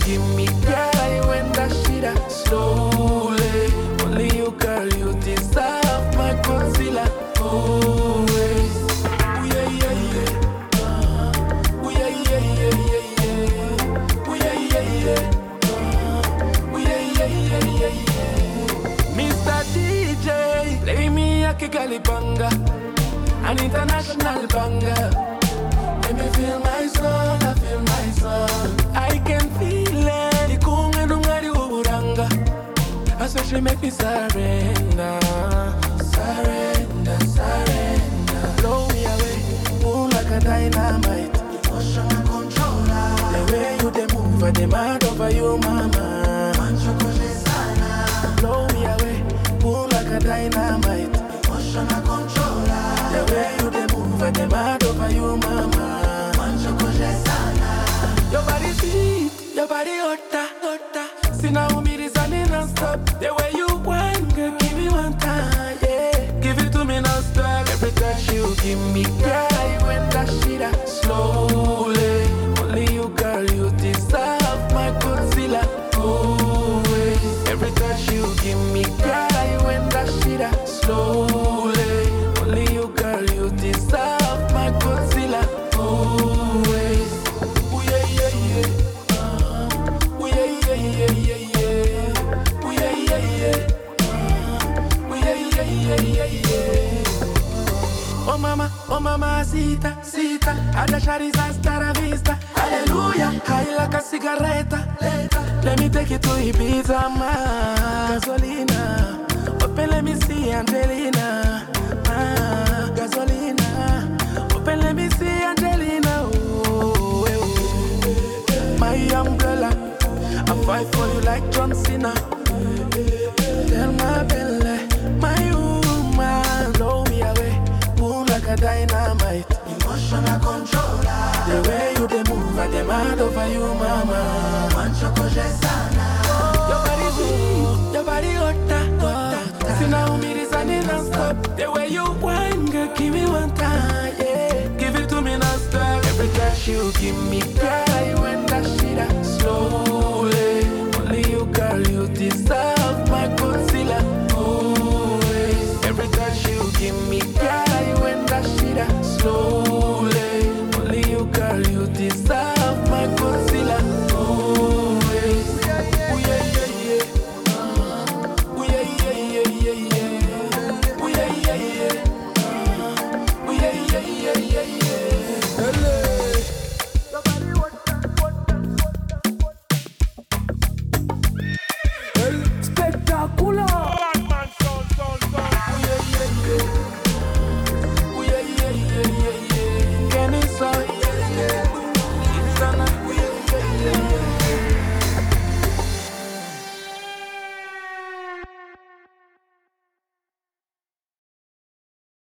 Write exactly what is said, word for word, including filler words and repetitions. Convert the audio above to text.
give me, girl, I went that shit out slowly. Only you, girl, you deserve my concealer always. Ooh, yeah, yeah, yeah. Uh, ooh, yeah, yeah, yeah, yeah, yeah. Ooh, yeah, yeah, yeah. Uh, ooh, yeah, yeah, yeah, yeah, yeah. Mister D J, play me a Kigali banga, an international banger. Let me feel my soul, I feel my soul. I can feel it, the kung and ungari uburanga. I said she make me surrender, surrender, surrender. Blow me away, move like a dynamite. Emotional controller. The way you dey move, I demand over you, mama. Blow me away, move like a dynamite. Emotional controller. The way you dey move, I demand over you, mama. Your body sweet, your body hotter, hotter. See now me reasoning non-stop. The way you whine, girl, give me one time, yeah. Give it to me non-stop. Every touch you give me, girl, I went that shit out slowly. Only you, girl, you deserve my concealer always. Every touch you give me, girl, I went that shit out slowly. Only you, girl, you deserve my concealer always. Ooh, yeah, yeah, yeah. Uh, ooh, yeah, yeah, yeah, yeah, yeah. Ooh, yeah, yeah, yeah. Uh, ooh, yeah, yeah, yeah, yeah, yeah. Oh mama, oh mama, sita, sita. Ada shariza hasta la vista. Hallelujah, high like a cigaretta. Let me take you to Ibiza, ma. Gasolina, open, let me see Angelina. Ah, gasolina, open, let me see Angelina. Oh, eh, oh. My umbrella, I fight for you like John Cena. Tell my belly, my woman, blow me away, move like a dynamite. Emotional controller. The way you dey move, I demand over you, mama. Your body sweet, your body hotter, hotter. See now me reasoning non-stop. The way you whine, girl, give me one time, yeah. Give it to me non-stop. Every touch you give me, girl,